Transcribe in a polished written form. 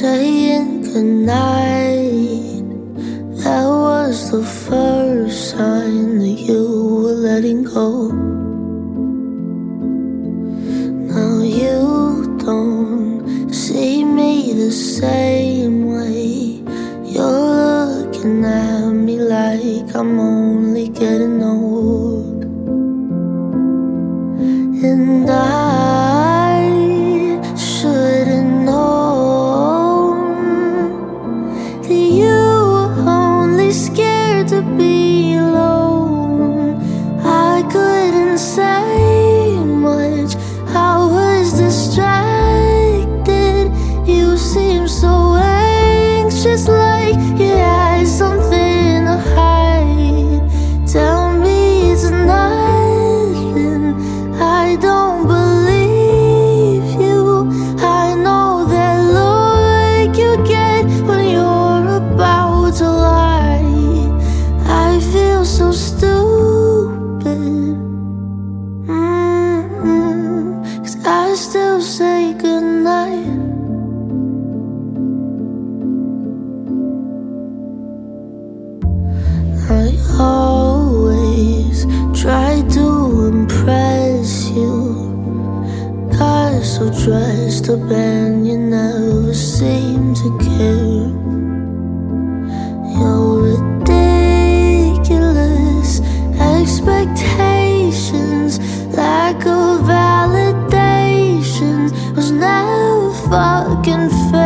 saying goodnight. That was the first sign that you were letting go. Now you don't see me the same way. You're looking at me like I'm only getting old. And I should've known that you were only scared to be alone. I couldn't say much, I was distracted. You seemed so anxious, like you had something to hide. Tell me it's nothing, I don't believe you. I know that look you get when you're about to lie. I feel so stupid, 'cause I still say goodnight. I always try to impress you. Got so dressed up and you never seem to care. Your ridiculous expectations, lack of validation was never fucking fair.